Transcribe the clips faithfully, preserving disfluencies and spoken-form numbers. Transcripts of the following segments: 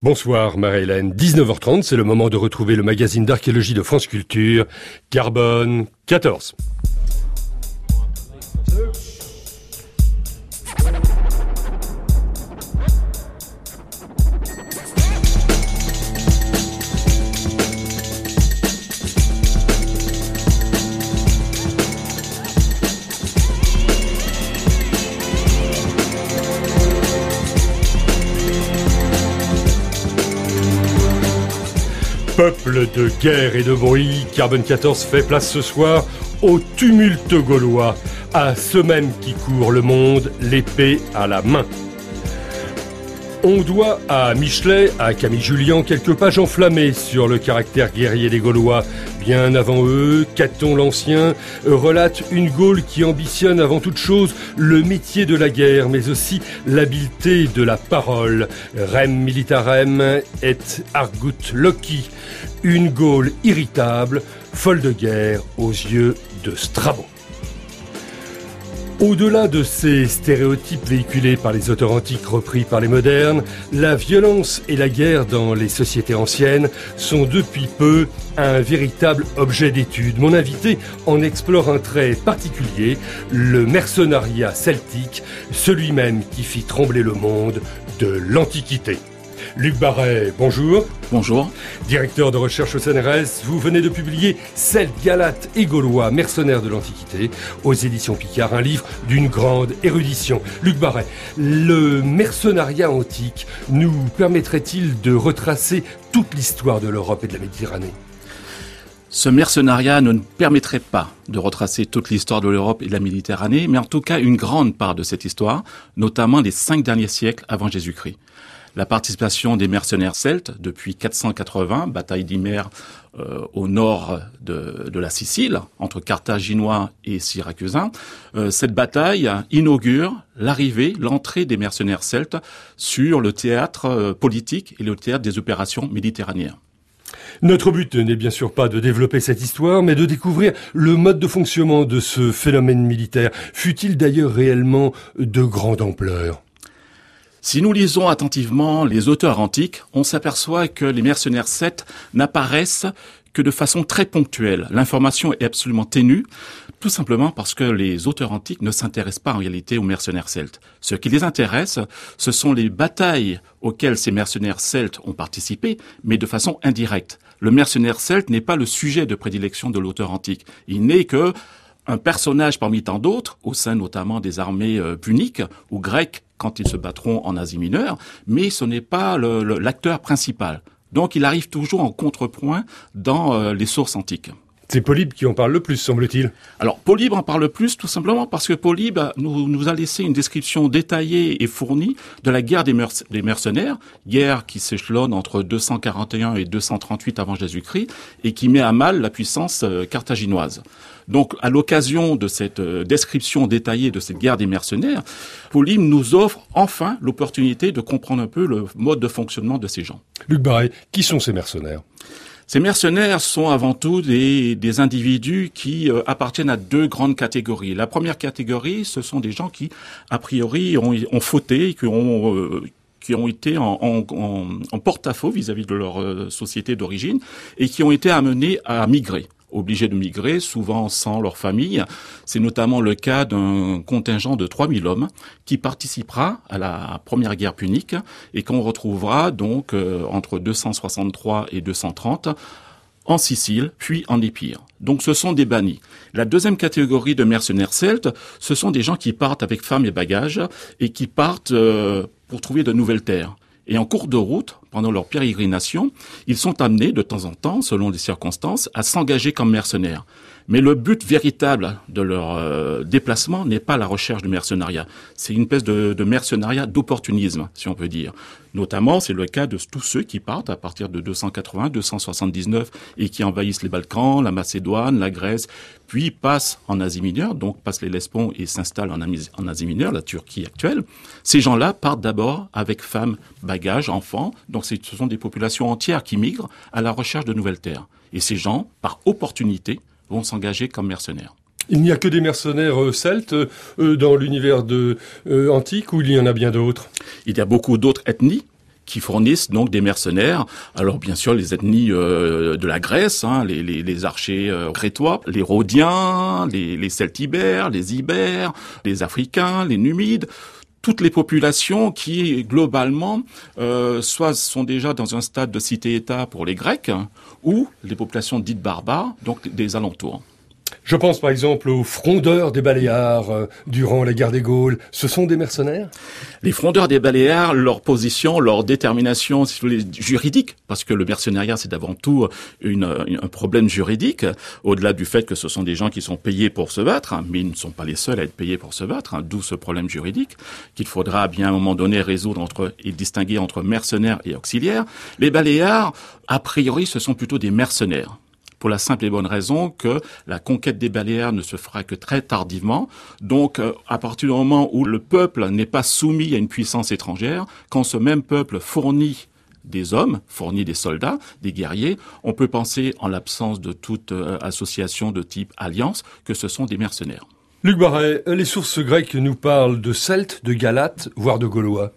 Bonsoir Marie-Hélène, dix-neuf heures trente, c'est le moment de retrouver le magazine d'archéologie de France Culture, Carbone quatorze. Peuple de guerre et de bruit, Carbone quatorze fait place ce soir au tumulte gaulois, à ceux mêmes qui courent le monde, l'épée à la main. On doit à Michelet, à Camille Julien, quelques pages enflammées sur le caractère guerrier des Gaulois. Bien avant eux, Caton l'Ancien relate une Gaule qui ambitionne avant toute chose le métier de la guerre, mais aussi l'habileté de la parole. Rem militarem et argut loci, une Gaule irritable, folle de guerre aux yeux de Strabon. Au-delà de ces stéréotypes véhiculés par les auteurs antiques repris par les modernes, la violence et la guerre dans les sociétés anciennes sont depuis peu un véritable objet d'étude. Mon invité en explore un trait particulier, le mercenariat celtique, celui même qui fit trembler le monde de l'Antiquité. Luc Barret, bonjour. Bonjour. Directeur de recherche au C N R S, vous venez de publier Celtes, Galates et Gaulois, mercenaires de l'Antiquité, aux éditions Picard, un livre d'une grande érudition. Luc Barret, le mercenariat antique nous permettrait-il de retracer toute l'histoire de l'Europe et de la Méditerranée ? Ce mercenariat ne nous permettrait pas de retracer toute l'histoire de l'Europe et de la Méditerranée, mais en tout cas une grande part de cette histoire, notamment les cinq derniers siècles avant Jésus-Christ. La participation des mercenaires celtes depuis quatre cent quatre-vingts, bataille d'Hymère euh, au nord de, de la Sicile, entre Carthaginois et Syracusains. Euh, cette bataille inaugure l'arrivée, l'entrée des mercenaires celtes sur le théâtre euh, politique et le théâtre des opérations méditerranéennes. Notre but n'est bien sûr pas de développer cette histoire, mais de découvrir le mode de fonctionnement de ce phénomène militaire. Fut-il d'ailleurs réellement de grande ampleur ? Si nous lisons attentivement les auteurs antiques, on s'aperçoit que les mercenaires celtes n'apparaissent que de façon très ponctuelle. L'information est absolument ténue, tout simplement parce que les auteurs antiques ne s'intéressent pas en réalité aux mercenaires celtes. Ce qui les intéresse, ce sont les batailles auxquelles ces mercenaires celtes ont participé, mais de façon indirecte. Le mercenaire celte n'est pas le sujet de prédilection de l'auteur antique. Il n'est que un personnage parmi tant d'autres, au sein notamment des armées euh, puniques ou grecques quand ils se battront en Asie mineure, mais ce n'est pas le, le, l'acteur principal. Donc il arrive toujours en contrepoint dans euh, les sources antiques. C'est Polybe qui en parle le plus, semble-t-il. Alors, Polybe en parle le plus, tout simplement parce que Polybe nous, nous a laissé une description détaillée et fournie de la guerre des, merc- des mercenaires, guerre qui s'échelonne entre deux cent quarante et un et deux cent trente-huit avant Jésus-Christ, et qui met à mal la puissance euh, carthaginoise. Donc, à l'occasion de cette euh, description détaillée de cette guerre des mercenaires, Polybe nous offre enfin l'opportunité de comprendre un peu le mode de fonctionnement de ces gens. Luc Barret, qui sont ces mercenaires ? Ces mercenaires sont avant tout des, des individus qui euh, appartiennent à deux grandes catégories. La première catégorie, ce sont des gens qui, a priori, ont, ont fauté, qui ont, euh, qui ont été en, en, en, en porte-à-faux vis-à-vis de leur euh, société d'origine et qui ont été amenés à migrer. Obligés de migrer, souvent sans leur famille. C'est notamment le cas d'un contingent de trois mille hommes qui participera à la première guerre punique et qu'on retrouvera donc euh, entre deux cent soixante-trois et deux cent trente en Sicile, puis en Épire. Donc ce sont des bannis. La deuxième catégorie de mercenaires celtes, ce sont des gens qui partent avec femmes et bagages et qui partent euh, pour trouver de nouvelles terres. Et en cours de route, pendant leur pérégrination, ils sont amenés de temps en temps, selon les circonstances, à s'engager comme mercenaires. Mais le but véritable de leur euh, déplacement n'est pas la recherche du mercenariat. C'est une espèce de, de mercenariat d'opportunisme, si on peut dire. Notamment, c'est le cas de tous ceux qui partent à partir de deux cent quatre-vingts, deux cent soixante-dix-neuf et qui envahissent les Balkans, la Macédoine, la Grèce, puis passent en Asie mineure, donc passent les Lespons et s'installent en, Ami- en Asie mineure, la Turquie actuelle. Ces gens-là partent d'abord avec femmes, bagages, enfants. Donc c'est, ce sont des populations entières qui migrent à la recherche de nouvelles terres. Et ces gens, par opportunité, vont s'engager comme mercenaires. Il n'y a que des mercenaires euh, celtes euh, dans l'univers de, euh, antique ou il y en a bien d'autres ? Il y a beaucoup d'autres ethnies qui fournissent donc des mercenaires. Alors bien sûr les ethnies euh, de la Grèce, hein, les, les, les archers euh, crétois, les Rhodiens, les, les Celtibères, les Ibères, les Africains, les Numides, toutes les populations qui globalement euh, soit sont déjà dans un stade de cité-État pour les Grecs, hein, ou les populations dites barbares, donc des alentours. Je pense par exemple aux frondeurs des Baléares euh, durant la guerre des Gaules. Ce sont des mercenaires ? Les frondeurs des Baléares, leur position, leur détermination, si vous voulez, juridique, parce que le mercenariat c'est avant tout une, un problème juridique, au-delà du fait que ce sont des gens qui sont payés pour se battre, hein, mais ils ne sont pas les seuls à être payés pour se battre, hein, d'où ce problème juridique qu'il faudra bien à un moment donné résoudre entre et distinguer entre mercenaires et auxiliaires. Les Baléares, a priori, ce sont plutôt des mercenaires. Pour la simple et bonne raison que la conquête des Baléares ne se fera que très tardivement. Donc, euh, à partir du moment où le peuple n'est pas soumis à une puissance étrangère, quand ce même peuple fournit des hommes, fournit des soldats, des guerriers, on peut penser, en l'absence de toute euh, association de type alliance, que ce sont des mercenaires. Luc Barret, les sources grecques nous parlent de Celtes, de Galates, voire de Gaulois.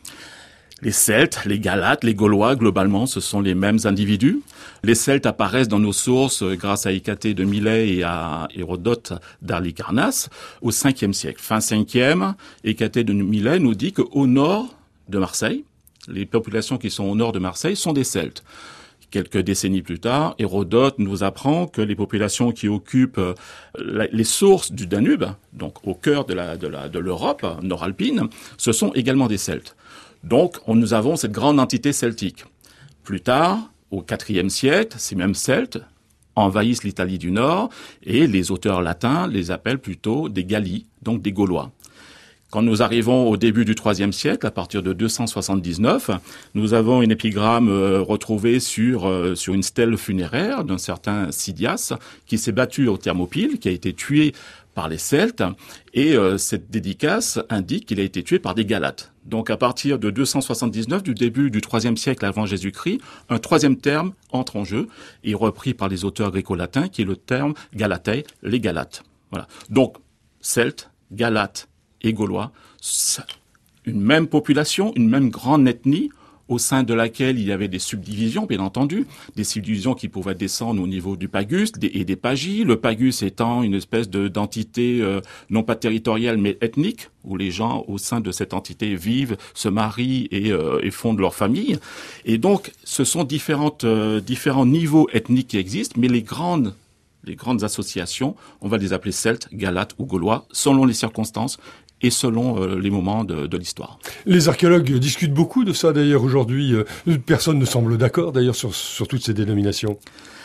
Les Celtes, les Galates, les Gaulois, globalement, ce sont les mêmes individus. Les Celtes apparaissent dans nos sources grâce à Hécatée de Milet et à Hérodote d'Halicarnasse au cinquième siècle. Fin cinquième, Hécatée de Milet nous dit qu'au nord de Marseille, les populations qui sont au nord de Marseille sont des Celtes. Quelques décennies plus tard, Hérodote nous apprend que les populations qui occupent les sources du Danube, donc au cœur de la, de la, de l'Europe nord-alpine, ce sont également des Celtes. Donc, on, nous avons cette grande entité celtique. Plus tard, au quatrième siècle, ces mêmes Celtes envahissent l'Italie du Nord et les auteurs latins les appellent plutôt des Galli, donc des Gaulois. Quand nous arrivons au début du troisième siècle, à partir de deux cent soixante-dix-neuf, nous avons une épigramme euh, retrouvée sur euh, sur une stèle funéraire d'un certain Cydias qui s'est battu aux Thermopyles, qui a été tué par les Celtes, et euh, cette dédicace indique qu'il a été tué par des Galates. Donc à partir de deux cent soixante-dix-neuf, du début du troisième siècle avant Jésus-Christ, un troisième terme entre en jeu, et repris par les auteurs gréco-latins, qui est le terme Galatei, les Galates. Voilà. Donc Celtes, Galates et Gaulois, une même population, une même grande ethnie, au sein de laquelle il y avait des subdivisions, bien entendu, des subdivisions qui pouvaient descendre au niveau du pagus des, et des pagis, le pagus étant une espèce de, d'entité euh, non pas territoriale mais ethnique, où les gens au sein de cette entité vivent, se marient et, euh, et fondent leur famille. Et donc, ce sont différentes, euh, différents niveaux ethniques qui existent, mais les grandes les grandes associations, on va les appeler Celtes, Galates ou Gaulois, selon les circonstances et selon euh, les moments de, de l'histoire. Les archéologues discutent beaucoup de ça d'ailleurs aujourd'hui. Euh, personne ne semble d'accord d'ailleurs sur, sur toutes ces dénominations.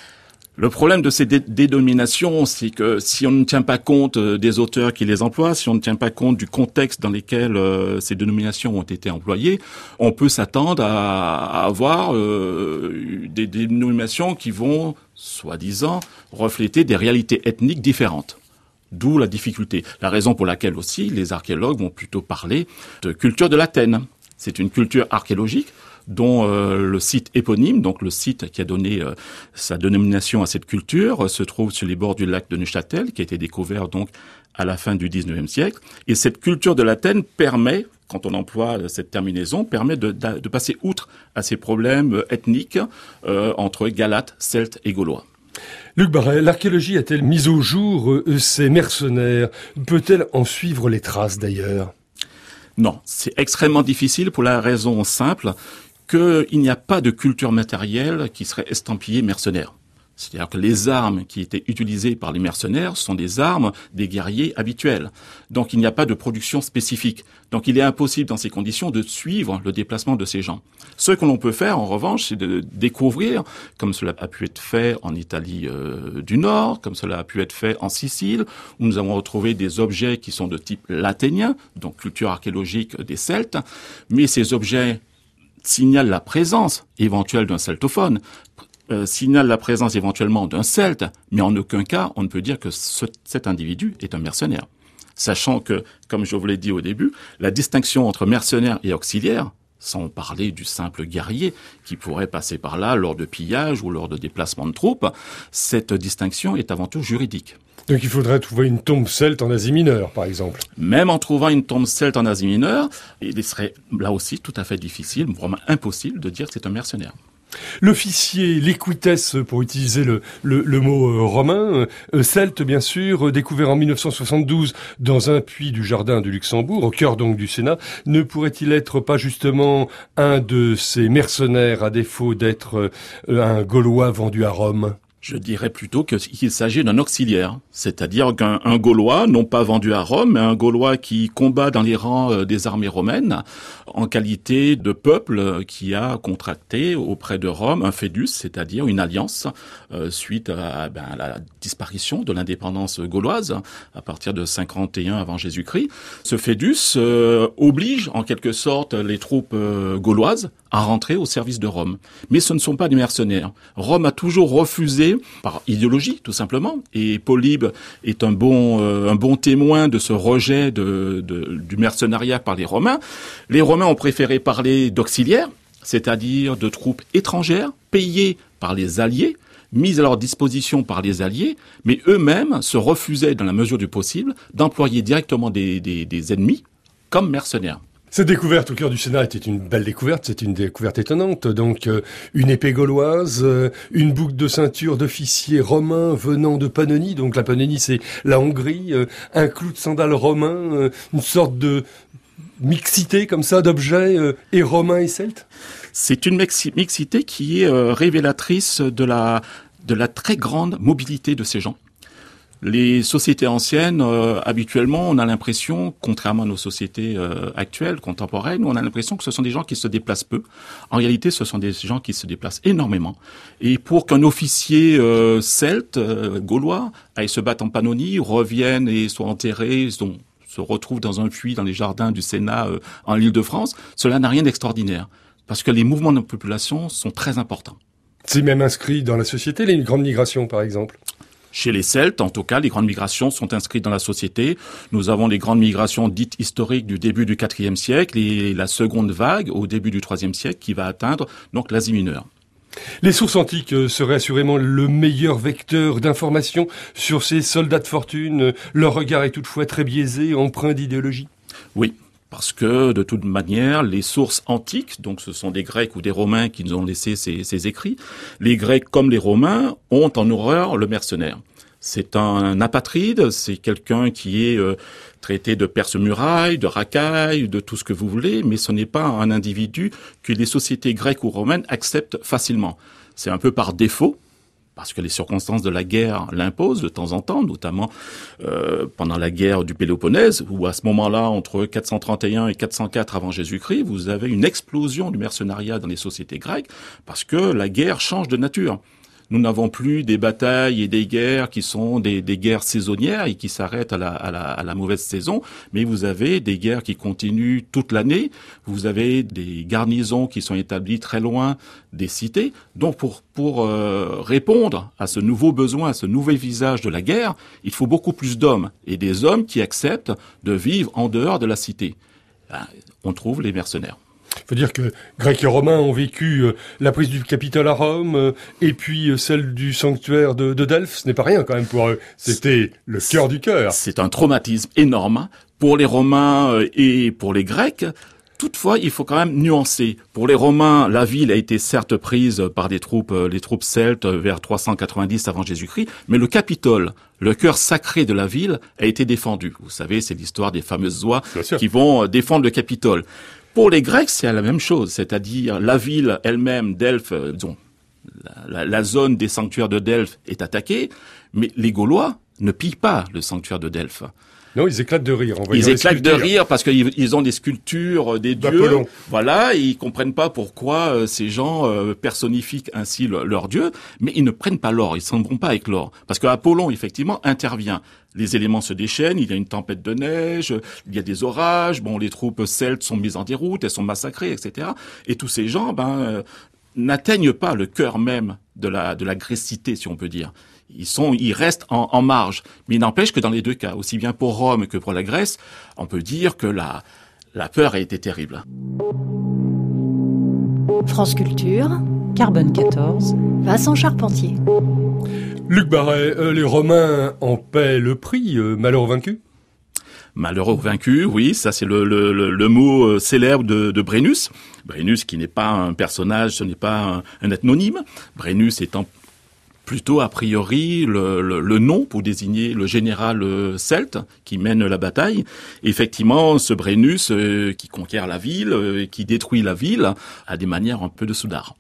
Le problème de ces dé- dénominations, c'est que si on ne tient pas compte euh, des auteurs qui les emploient, si on ne tient pas compte du contexte dans lequel euh, ces dénominations ont été employées, on peut s'attendre à, à avoir euh, des dénominations qui vont, soi-disant, refléter des réalités ethniques différentes. D'où la difficulté. La raison pour laquelle aussi les archéologues vont plutôt parler de culture de l'Athènes. C'est une culture archéologique dont euh, le site éponyme, donc le site qui a donné euh, sa dénomination à cette culture, euh, se trouve sur les bords du lac de Neuchâtel, qui a été découvert donc à la fin du dix-neuvième siècle. Et cette culture de l'Athènes permet, quand on emploie cette terminaison, permet de, de, de passer outre à ces problèmes ethniques euh, entre Galates, Celtes et Gaulois. Luc Barret, l'archéologie a-t-elle mis au jour euh, ces mercenaires ? Peut-elle en suivre les traces d'ailleurs ? Non, c'est extrêmement difficile pour la raison simple qu'il n'y a pas de culture matérielle qui serait estampillée mercenaire. C'est-à-dire que les armes qui étaient utilisées par les mercenaires sont des armes des guerriers habituels. Donc il n'y a pas de production spécifique. Donc il est impossible dans ces conditions de suivre le déplacement de ces gens. Ce que l'on peut faire en revanche, c'est de découvrir, comme cela a pu être fait en Italie euh, du Nord, comme cela a pu être fait en Sicile, où nous avons retrouvé des objets qui sont de type laténien, donc culture archéologique des Celtes, mais ces objets signalent la présence éventuelle d'un celtophone, Euh, signale la présence éventuellement d'un Celte, mais en aucun cas on ne peut dire que ce, cet individu est un mercenaire. Sachant que, comme je vous l'ai dit au début, la distinction entre mercenaire et auxiliaire, sans parler du simple guerrier qui pourrait passer par là lors de pillages ou lors de déplacements de troupes, cette distinction est avant tout juridique. Donc il faudrait trouver une tombe celte en Asie mineure, par exemple. Même en trouvant une tombe celte en Asie mineure, il serait là aussi tout à fait difficile, vraiment impossible de dire que c'est un mercenaire. L'officier, l'équitesse, pour utiliser le, le, le mot euh, romain, euh, celte bien sûr, euh, découvert en mille neuf cent soixante-douze dans un puits du jardin du Luxembourg, au cœur donc du Sénat, ne pourrait-il être pas justement un de ces mercenaires à défaut d'être euh, un Gaulois vendu à Rome ? Je dirais plutôt qu'il s'agit d'un auxiliaire, c'est-à-dire qu'un un Gaulois, non pas vendu à Rome, mais un Gaulois qui combat dans les rangs des armées romaines en qualité de peuple qui a contracté auprès de Rome un fédus, c'est-à-dire une alliance euh, suite à, ben, à la disparition de l'indépendance gauloise à partir de cinquante et un avant Jésus-Christ. Ce fédus euh, oblige en quelque sorte les troupes euh, gauloises à rentrer au service de Rome. Mais ce ne sont pas des mercenaires. Rome a toujours refusé, par idéologie tout simplement, et Polybe est un bon euh, un bon témoin de ce rejet de, de, du mercenariat par les Romains. Les Romains ont préféré parler d'auxiliaires, c'est-à-dire de troupes étrangères, payées par les alliés, mises à leur disposition par les alliés, mais eux-mêmes se refusaient, dans la mesure du possible, d'employer directement des, des, des ennemis comme mercenaires. Cette découverte au cœur du Sénat était une belle découverte, c'est une découverte étonnante. Donc euh, une épée gauloise, euh, une boucle de ceinture d'officier romain venant de Pannonie, donc la Pannonie c'est la Hongrie, euh, un clou de sandales romain, euh, une sorte de mixité comme ça d'objets euh, et romains et celtes. C'est une mixi- mixité qui est euh, révélatrice de la de la très grande mobilité de ces gens. Les sociétés anciennes, euh, habituellement, on a l'impression, contrairement à nos sociétés euh, actuelles, contemporaines, on a l'impression que ce sont des gens qui se déplacent peu. En réalité, ce sont des gens qui se déplacent énormément. Et pour qu'un officier euh, celte, euh, gaulois, aille se battre en Pannonie, revienne et soit enterré, donc, se retrouve dans un puits dans les jardins du Sénat euh, en Île-de-France, cela n'a rien d'extraordinaire. Parce que les mouvements de population sont très importants. C'est même inscrit dans la société, les grandes migrations par exemple. Chez les Celtes, en tout cas, les grandes migrations sont inscrites dans la société. Nous avons les grandes migrations dites historiques du début du quatrième siècle et la seconde vague au début du troisième siècle qui va atteindre donc l'Asie mineure. Les sources antiques seraient assurément le meilleur vecteur d'information sur ces soldats de fortune. Leur regard est toutefois très biaisé, empreint d'idéologie. Oui. Parce que, de toute manière, les sources antiques, donc ce sont des Grecs ou des Romains qui nous ont laissé ces, ces écrits, les Grecs comme les Romains ont en horreur le mercenaire. C'est un apatride, c'est quelqu'un qui est euh, traité de perce-muraille, de racaille, de tout ce que vous voulez, mais ce n'est pas un individu que les sociétés grecques ou romaines acceptent facilement. C'est un peu par défaut, parce que les circonstances de la guerre l'imposent de temps en temps, notamment euh, pendant la guerre du Péloponnèse, où à ce moment-là, entre quatre cent trente et un et quatre cent quatre avant Jésus-Christ, vous avez une explosion du mercenariat dans les sociétés grecques, parce que la guerre change de nature. Nous n'avons plus des batailles et des guerres qui sont des, des guerres saisonnières et qui s'arrêtent à la, à, la, à la mauvaise saison, mais vous avez des guerres qui continuent toute l'année, vous avez des garnisons qui sont établies très loin des cités. Donc pour, pour euh, répondre à ce nouveau besoin, à ce nouvel visage de la guerre, il faut beaucoup plus d'hommes, et des hommes qui acceptent de vivre en dehors de la cité. Ben, on trouve les mercenaires. Il faut dire que Grecs et Romains ont vécu euh, la prise du Capitole à Rome euh, et puis euh, celle du sanctuaire de, de Delphes. Ce n'est pas rien quand même pour eux. C'était le cœur du cœur. C'est un traumatisme énorme pour les Romains euh, et pour les Grecs. Toutefois, il faut quand même nuancer. Pour les Romains, la ville a été certes prise par des troupes, euh, les troupes celtes vers trois cent quatre-vingt-dix avant Jésus-Christ, mais le Capitole, le cœur sacré de la ville, a été défendu. Vous savez, c'est l'histoire des fameuses oies qui vont défendre le Capitole. Pour les Grecs, c'est la même chose, c'est-à-dire la ville elle-même, Delphes, euh, disons, la, la, la zone des sanctuaires de Delphes est attaquée, mais les Gaulois ne pillent pas le sanctuaire de Delphes. Non, ils éclatent de rire. Ils éclatent de rire parce qu'ils ils ont des sculptures des dieux. Voilà, et ils comprennent pas pourquoi euh, ces gens euh, personnifient ainsi le, leur dieu, mais ils ne prennent pas l'or, ils s'en vont pas avec l'or. Parce que Apollon, effectivement, intervient. Les éléments se déchaînent, il y a une tempête de neige, il y a des orages, bon, les troupes celtes sont mises en déroute, elles sont massacrées, et cetera. Et tous ces gens, ben, euh, n'atteignent pas le cœur même de la, de la grécité, si on peut dire. Ils sont, ils restent en, en marge. Mais il n'empêche que dans les deux cas, aussi bien pour Rome que pour la Grèce, on peut dire que la, la peur a été terrible. France Culture, Carbone quatorze, Vincent Charpentier. Luc Barret, euh, les Romains en paient le prix, euh, malheureux vaincus? Malheureux vaincu, oui, ça c'est le, le, le, le mot célèbre de, de Brennus. Brennus qui n'est pas un personnage, ce n'est pas un, un ethnonyme. Brennus étant plutôt a priori le, le, le nom pour désigner le général celte qui mène la bataille. Et effectivement, ce Brennus euh, qui conquiert la ville, euh, qui détruit la ville, a des manières un peu de soudard.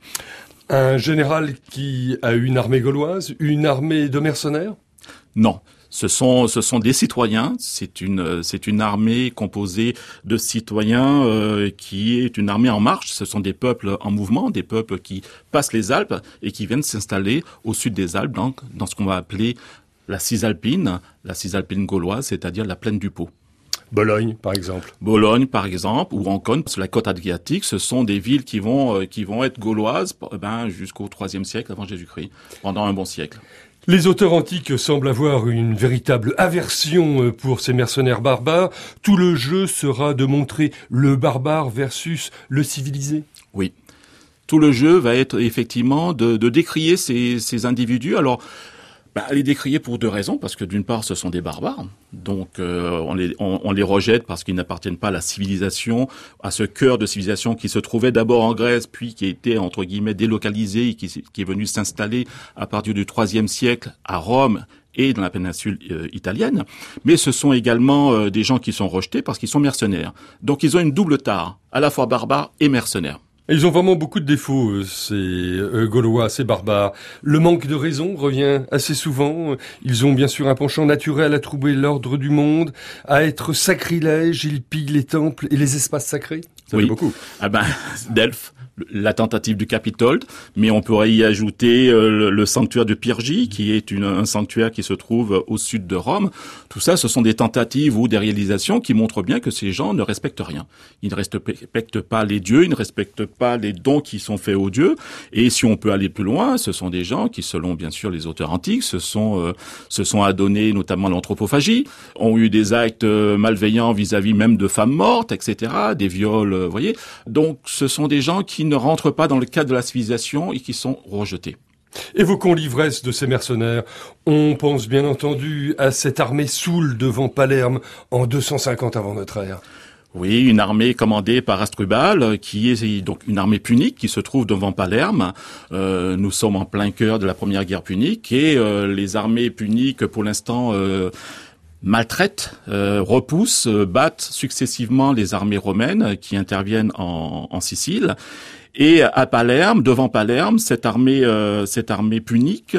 Un général qui a une armée gauloise, une armée de mercenaires? Non. Ce sont, ce sont des citoyens. C'est une, c'est une armée composée de citoyens euh, qui est une armée en marche. Ce sont des peuples en mouvement, des peuples qui passent les Alpes et qui viennent s'installer au sud des Alpes, donc dans ce qu'on va appeler la Cisalpine, la Cisalpine gauloise, c'est-à-dire la plaine du Pô. Bologne, par exemple. Bologne, par exemple, ou Ancône, sur la côte adriatique, ce sont des villes qui vont, euh, qui vont être gauloises, ben, jusqu'au troisième siècle avant Jésus-Christ, pendant un bon siècle. Les auteurs antiques semblent avoir une véritable aversion pour ces mercenaires barbares. Tout le jeu sera de montrer le barbare versus le civilisé. Oui. Tout le jeu va être effectivement de, de décrier ces, ces individus. Alors, bah, les décrier pour deux raisons, parce que d'une part, ce sont des barbares, donc euh, on, les, on, on les rejette parce qu'ils n'appartiennent pas à la civilisation, à ce cœur de civilisation qui se trouvait d'abord en Grèce, puis qui a été, entre guillemets, délocalisé, et qui, qui est venu s'installer à partir du troisième siècle à Rome et dans la péninsule euh, italienne. Mais ce sont également euh, des gens qui sont rejetés parce qu'ils sont mercenaires. Donc ils ont une double tare, à la fois barbares et mercenaires. Ils ont vraiment beaucoup de défauts, ces euh, Gaulois, ces barbares. Le manque de raison revient assez souvent. Ils ont bien sûr un penchant naturel à troubler l'ordre du monde, à être sacrilèges. Ils pillent les temples et les espaces sacrés. Ça oui. fait beaucoup. Ah ben, Delphes, la tentative du Capitole, mais on pourrait y ajouter euh, le, le sanctuaire de Pyrgie, qui est une, un sanctuaire qui se trouve au sud de Rome. Tout ça, ce sont des tentatives ou des réalisations qui montrent bien que ces gens ne respectent rien. Ils ne respectent pas les dieux, ils ne respectent pas les dons qui sont faits aux dieux. Et si on peut aller plus loin, ce sont des gens qui, selon bien sûr les auteurs antiques, se sont, euh, se sont adonnés notamment à l'anthropophagie, ont eu des actes malveillants vis-à-vis même de femmes mortes, et cetera, des viols, vous voyez. Donc, ce sont des gens qui ne rentrent pas dans le cadre de la civilisation et qui sont rejetés. Évoquons l'ivresse de ces mercenaires. On pense bien entendu à cette armée soule devant Palerme en deux cent cinquante avant notre ère. Oui, une armée commandée par Asdrubal, qui est donc une armée punique qui se trouve devant Palerme. Euh, nous sommes en plein cœur de la première guerre punique et euh, les armées puniques, pour l'instant, euh, maltraitent, euh, repoussent, euh, battent successivement les armées romaines qui interviennent en, en Sicile. Et à Palerme, devant Palerme, cette armée, euh, cette armée punique,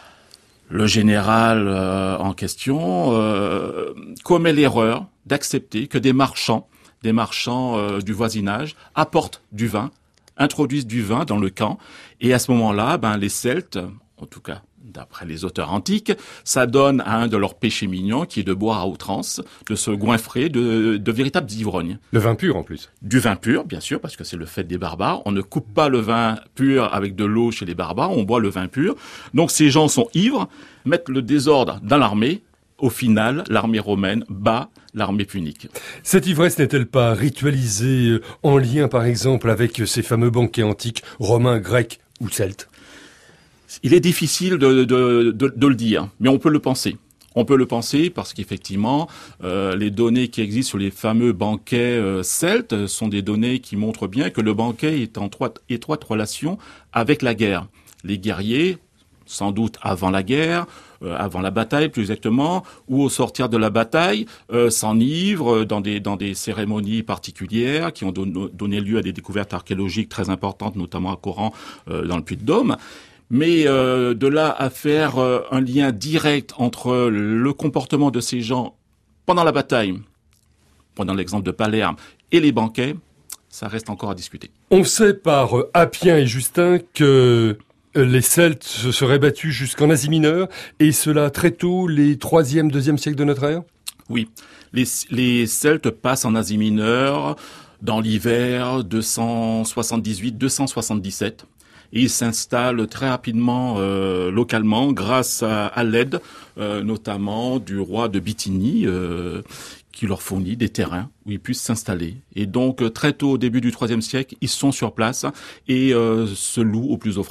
le général euh, en question euh, commet l'erreur d'accepter que des marchands, des marchands euh, du voisinage, apportent du vin, introduisent du vin dans le camp. Et à ce moment-là, ben les Celtes, en tout cas d'après les auteurs antiques, ça donne à un de leurs péchés mignons, qui est de boire à outrance, de se goinfrer de, de véritables ivrognes. Le vin pur en plus. Du vin pur, bien sûr, parce que c'est le fait des barbares. On ne coupe pas le vin pur avec de l'eau chez les barbares, on boit le vin pur. Donc ces gens sont ivres, mettent le désordre dans l'armée. Au final, l'armée romaine bat l'armée punique. Cette ivresse n'est-elle pas ritualisée en lien, par exemple, avec ces fameux banquets antiques romains, grecs ou celtes ? Il est difficile de, de, de, de le dire, mais on peut le penser. On peut le penser parce qu'effectivement, euh, les données qui existent sur les fameux banquets euh, celtes sont des données qui montrent bien que le banquet est en étroite, étroite relation avec la guerre. Les guerriers, sans doute avant la guerre, euh, avant la bataille plus exactement, ou au sortir de la bataille, euh, s'enivrent dans des, dans des cérémonies particulières qui ont don, donné lieu à des découvertes archéologiques très importantes, notamment à Coran, euh, dans le Puy-de-Dôme. Mais euh, de là à faire euh, un lien direct entre le comportement de ces gens pendant la bataille, pendant l'exemple de Palerme, et les banquets, ça reste encore à discuter. On sait par euh, Appien et Justin que euh, les Celtes se seraient battus jusqu'en Asie mineure, et cela très tôt, les troisième, deuxième siècles de notre ère ? Oui, les, les Celtes passent en Asie mineure dans l'hiver deux cent soixante-dix-huit deux cent soixante-dix-sept. Et ils s'installent très rapidement euh, localement grâce à, à l'aide euh, notamment du roi de Bithynie euh, qui leur fournit des terrains où ils puissent s'installer. Et donc très tôt au début du troisième siècle, ils sont sur place et euh, se louent au plus offrant.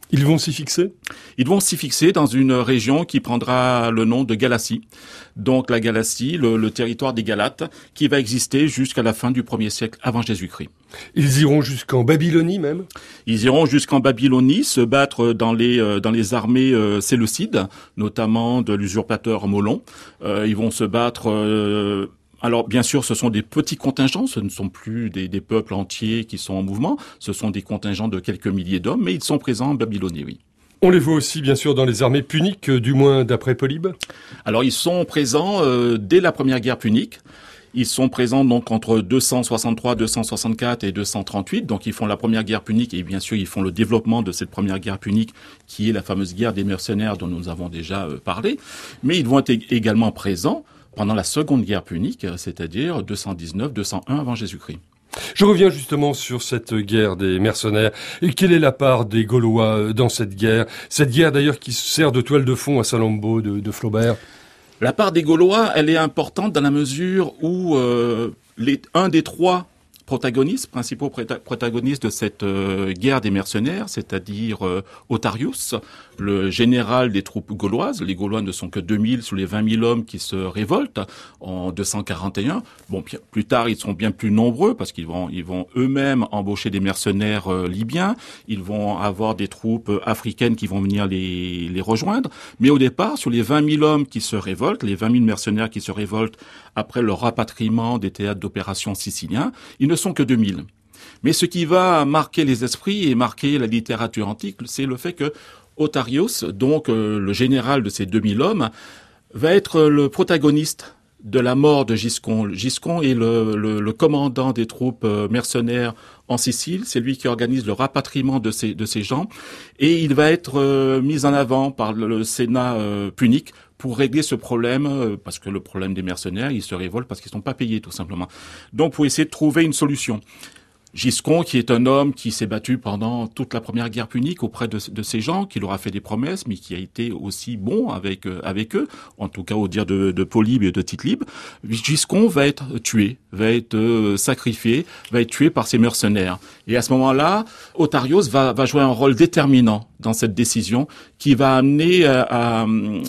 Ils vont s'y fixer ? Ils vont s'y fixer dans une région qui prendra le nom de Galatie. Donc la Galatie, le, le territoire des Galates, qui va exister jusqu'à la fin du premier siècle avant Jésus-Christ. Ils iront jusqu'en Babylonie même ? Ils iront jusqu'en Babylonie, se battre dans les euh, dans les armées euh, séleucides, notamment de l'usurpateur Molon. Euh, ils vont se battre... Euh, Alors, bien sûr, ce sont des petits contingents, ce ne sont plus des, des peuples entiers qui sont en mouvement, ce sont des contingents de quelques milliers d'hommes, mais ils sont présents en Babylonie, oui. On les voit aussi, bien sûr, dans les armées puniques, du moins d'après Polybe. Alors, ils sont présents euh, dès la première guerre punique. Ils sont présents donc entre deux cent soixante-trois, deux cent soixante-quatre et deux cent trente-huit. Donc, ils font la première guerre punique et bien sûr, ils font le développement de cette première guerre punique qui est la fameuse guerre des mercenaires dont nous avons déjà euh, parlé. Mais ils vont être également présents pendant la seconde guerre punique, c'est-à-dire deux cent dix-neuf, deux cent un avant Jésus-Christ. Je reviens justement sur cette guerre des mercenaires. Et quelle est la part des Gaulois dans cette guerre ? Cette guerre d'ailleurs qui sert de toile de fond à Salammbô de, de Flaubert. La part des Gaulois, elle est importante dans la mesure où euh, les, un des trois protagonistes, principaux protagonistes de cette euh, guerre des mercenaires, c'est-à-dire euh, Otharius, le général des troupes gauloises. Les Gaulois ne sont que deux mille sur les vingt mille hommes qui se révoltent en deux cent quarante et un. Bon, plus tard, ils sont bien plus nombreux parce qu'ils vont, ils vont eux-mêmes embaucher des mercenaires euh, libyens. Ils vont avoir des troupes africaines qui vont venir les, les rejoindre. Mais au départ, sur les vingt mille hommes qui se révoltent, les vingt mille mercenaires qui se révoltent après le rapatriement des théâtres d'opération siciliens, ils ne sont que deux mille. Mais ce qui va marquer les esprits et marquer la littérature antique, c'est le fait que Otharius, donc euh, le général de ces deux mille hommes, va être le protagoniste de la mort de Giscon. Giscon est le, le, le commandant des troupes euh, mercenaires en Sicile. C'est lui qui organise le rapatriement de ces, de ces gens. Et il va être euh, mis en avant par le, le Sénat euh, punique pour régler ce problème, euh, parce que le problème des mercenaires, ils se révoltent parce qu'ils ne sont pas payés, tout simplement. Donc, pour essayer de trouver une solution. Giscon, qui est un homme qui s'est battu pendant toute la première guerre punique auprès de, de ces gens, qui leur a fait des promesses, mais qui a été aussi bon avec euh, avec eux, en tout cas au dire de, de Polybe et de Tite-Libe. Giscon va être tué, va être euh, sacrifié, va être tué par ses mercenaires. Et à ce moment-là, Otharius va, va jouer un rôle déterminant dans cette décision qui va amener à, à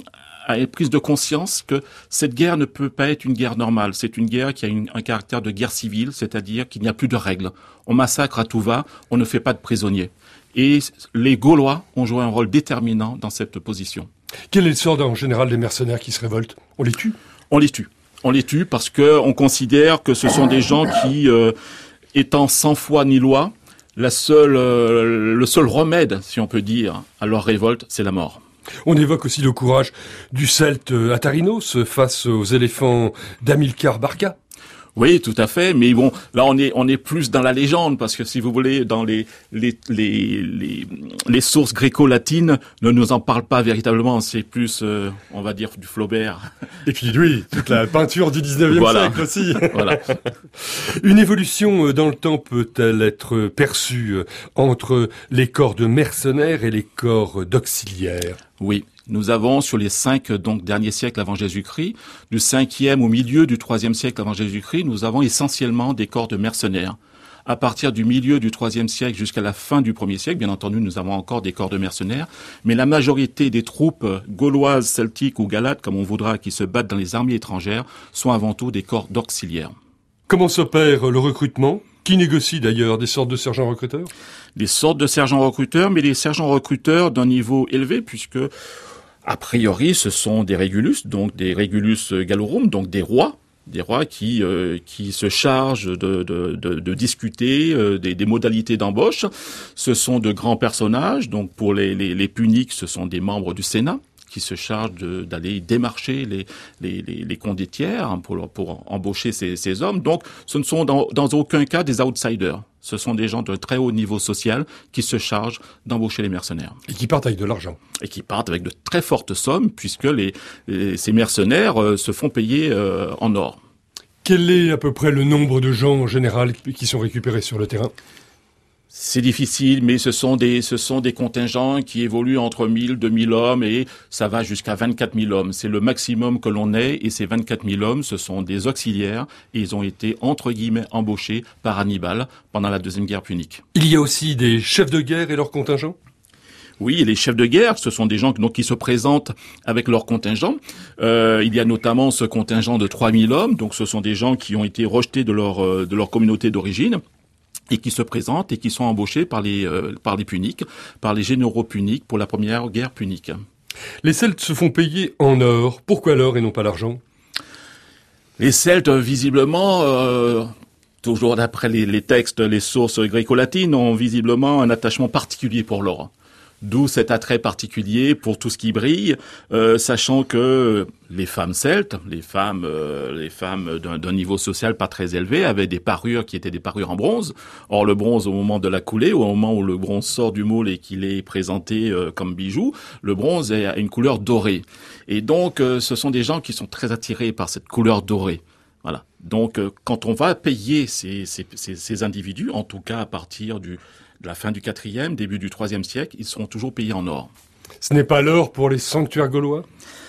à une prise de conscience que cette guerre ne peut pas être une guerre normale. C'est une guerre qui a une, un caractère de guerre civile, c'est-à-dire qu'il n'y a plus de règles. On massacre à tout va, on ne fait pas de prisonniers. Et les Gaulois ont joué un rôle déterminant dans cette position. Quel est le sort en général des mercenaires qui se révoltent ? On les tue ? On les tue. On les tue parce que on considère que ce sont des gens qui, euh, étant sans foi ni loi, la seule, euh, le seul remède, si on peut dire, à leur révolte, c'est la mort. On évoque aussi le courage du Celte Atharinos face aux éléphants d'Hamilcar Barca. Oui, tout à fait. Mais bon, là, on est on est plus dans la légende parce que si vous voulez, dans les les les les, les sources gréco-latines ne nous en parlent pas véritablement. C'est plus, euh, on va dire, du Flaubert. Et puis oui, toute la peinture du dix-neuvième voilà. siècle aussi. Voilà. Une évolution dans le temps peut-elle être perçue entre les corps de mercenaires et les corps d'auxiliaires ? Oui. Nous avons sur les cinq donc derniers siècles avant Jésus-Christ, du cinquième au milieu du troisième siècle avant Jésus-Christ, nous avons essentiellement des corps de mercenaires. À partir du milieu du troisième siècle jusqu'à la fin du premier siècle, bien entendu, nous avons encore des corps de mercenaires, mais la majorité des troupes gauloises, celtiques ou galates, comme on voudra, qui se battent dans les armées étrangères, sont avant tout des corps d'auxiliaires. Comment s'opère le recrutement ? Qui négocie d'ailleurs des sortes de sergents recruteurs ? Des sortes de sergents recruteurs, mais des sergents recruteurs d'un niveau élevé, puisque a priori, ce sont des régulus, donc des régulus gallorum, donc des rois, des rois qui euh, qui se chargent de de de, de discuter euh, des, des modalités d'embauche. Ce sont de grands personnages, donc pour les les, les puniques, ce sont des membres du Sénat qui se chargent de, d'aller démarcher les les les, les condottières pour pour embaucher ces ces hommes. Donc, ce ne sont dans dans aucun cas des outsiders. Ce sont des gens de très haut niveau social qui se chargent d'embaucher les mercenaires. Et qui partent avec de l'argent. Et qui partent avec de très fortes sommes, puisque les, les ces mercenaires euh, se font payer euh, en or. Quel est à peu près le nombre de gens en général qui sont récupérés sur le terrain ? C'est difficile, mais ce sont des ce sont des contingents qui évoluent entre mille, deux mille hommes et ça va jusqu'à vingt-quatre mille hommes. C'est le maximum que l'on ait et ces vingt-quatre mille hommes, ce sont des auxiliaires et ils ont été entre guillemets embauchés par Hannibal pendant la deuxième guerre punique. Il y a aussi des chefs de guerre et leurs contingents ? Oui, et les chefs de guerre, ce sont des gens donc, qui se présentent avec leur contingent. Euh, il y a notamment ce contingent de trois mille hommes, donc ce sont des gens qui ont été rejetés de leur, euh, de leur communauté d'origine et qui se présentent et qui sont embauchés par les, euh, par les puniques, par les généraux puniques pour la première guerre punique. Les Celtes se font payer en or. Pourquoi l'or et non pas l'argent ? Les Celtes, visiblement... Euh toujours d'après les, les textes, les sources gréco-latines, ont visiblement un attachement particulier pour l'or. D'où cet attrait particulier pour tout ce qui brille, euh, sachant que les femmes celtes, les femmes, euh, les femmes d'un, d'un niveau social pas très élevé, avaient des parures qui étaient des parures en bronze. Or, le bronze, au moment de la coulée, au moment où le bronze sort du moule et qu'il est présenté euh, comme bijou, le bronze a une couleur dorée. Et donc, euh, ce sont des gens qui sont très attirés par cette couleur dorée. Voilà. Donc, euh, quand on va payer ces, ces, ces, ces individus, en tout cas à partir du, de la fin du quatrième, début du troisième siècle, ils seront toujours payés en or. Ce n'est pas l'or pour les sanctuaires gaulois ?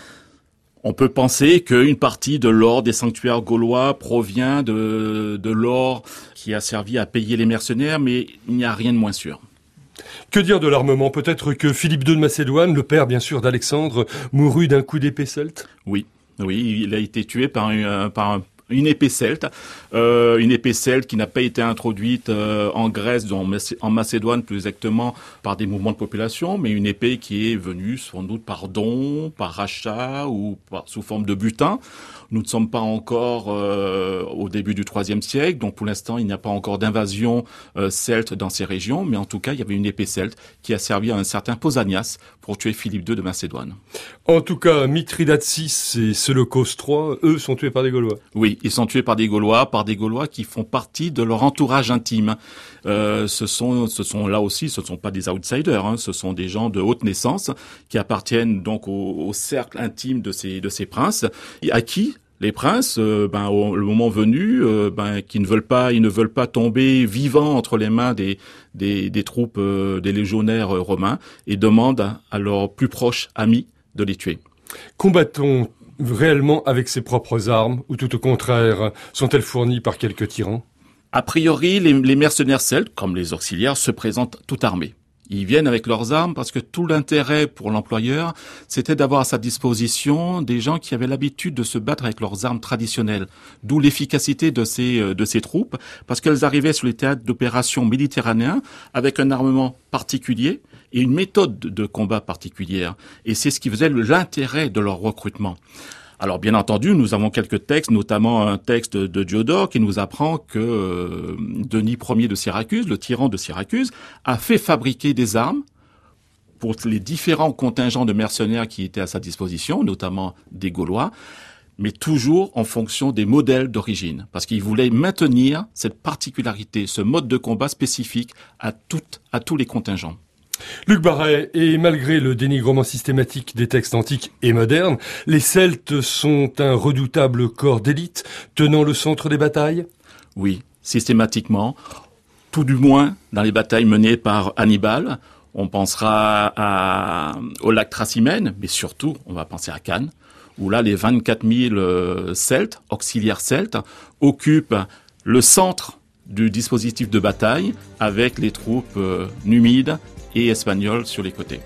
On peut penser qu'une partie de l'or des sanctuaires gaulois provient de, de l'or qui a servi à payer les mercenaires, mais il n'y a rien de moins sûr. Que dire de l'armement ? Peut-être que Philippe deux de Macédoine, le père bien sûr d'Alexandre, mourut d'un coup d'épée celte ? Oui. Oui, il a été tué par un, par un une épée celte, euh, une épée celte qui n'a pas été introduite euh, en Grèce, en, en Macédoine plus exactement, par des mouvements de population, mais une épée qui est venue sans doute par don, par rachat ou par, sous forme de butin. Nous ne sommes pas encore euh, au début du troisième siècle, donc pour l'instant il n'y a pas encore d'invasion euh, celte dans ces régions, mais en tout cas il y avait une épée celte qui a servi à un certain Pausanias pour tuer Philippe deux de Macédoine. En tout cas, Mithridate six et Séleucos trois, eux, sont tués par des Gaulois. Oui, ils sont tués par des Gaulois, par des Gaulois qui font partie de leur entourage intime. Euh, ce sont, ce sont là aussi, ce ne sont pas des outsiders, hein, ce sont des gens de haute naissance qui appartiennent donc au, au cercle intime de ces, de ces princes, et à qui les princes, euh, ben, au le moment venu, euh, ben, qui ne veulent pas, ils ne veulent pas tomber vivants entre les mains des, des, des troupes, euh, des légionnaires euh, romains, et demandent à leurs plus proches amis de les tuer. Combat-on réellement avec ses propres armes, ou tout au contraire, sont-elles fournies par quelques tyrans ? A priori, les, les mercenaires celtes, comme les auxiliaires, se présentent tout armés. Ils viennent avec leurs armes parce que tout l'intérêt pour l'employeur, c'était d'avoir à sa disposition des gens qui avaient l'habitude de se battre avec leurs armes traditionnelles. D'où l'efficacité de ces, de ces troupes, parce qu'elles arrivaient sur les théâtres d'opérations méditerranéens avec un armement particulier et une méthode de combat particulière. Et c'est ce qui faisait l'intérêt de leur recrutement. Alors bien entendu, nous avons quelques textes, notamment un texte de Diodore qui nous apprend que euh, Denis Ier de Syracuse, le tyran de Syracuse, a fait fabriquer des armes pour les différents contingents de mercenaires qui étaient à sa disposition, notamment des Gaulois, mais toujours en fonction des modèles d'origine, parce qu'il voulait maintenir cette particularité, ce mode de combat spécifique à, toutes, à tous les contingents. Luc Barret, et malgré le dénigrement systématique des textes antiques et modernes, les Celtes sont un redoutable corps d'élite tenant le centre des batailles ? Oui, systématiquement, tout du moins dans les batailles menées par Hannibal. On pensera à, au lac Tracymène, mais surtout, on va penser à Cannes, où là, les vingt-quatre mille Celtes, auxiliaires celtes, occupent le centre du dispositif de bataille avec les troupes euh, numides et espagnols sur les côtés.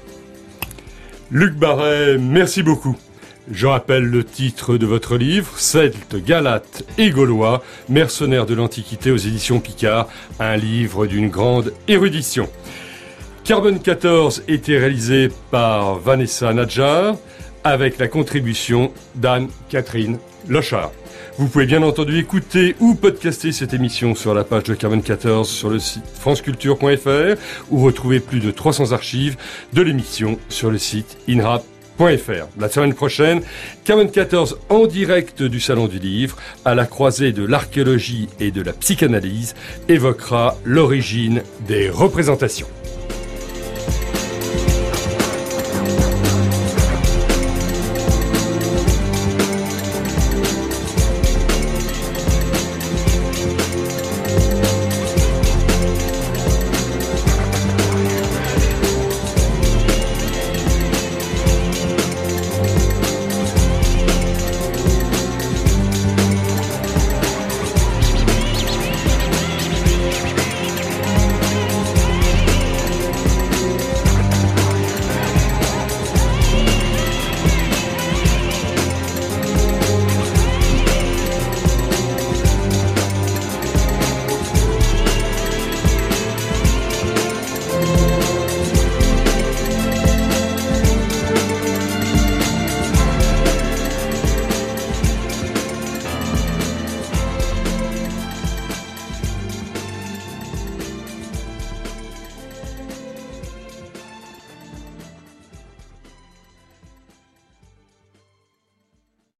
Luc Barret, merci beaucoup. Je rappelle le titre de votre livre, Celtes, Galates et Gaulois, mercenaires de l'Antiquité aux éditions Picard, un livre d'une grande érudition. Carbone quatorze était réalisé par Vanessa Nadjar, avec la contribution d'Anne-Catherine Lochard. Vous pouvez bien entendu écouter ou podcaster cette émission sur la page de Carbone quatorze sur le site franceculture point f r ou retrouver plus de trois cents archives de l'émission sur le site inrap point f r. La semaine prochaine, Carbone quatorze en direct du Salon du Livre, à la croisée de l'archéologie et de la psychanalyse, évoquera l'origine des représentations.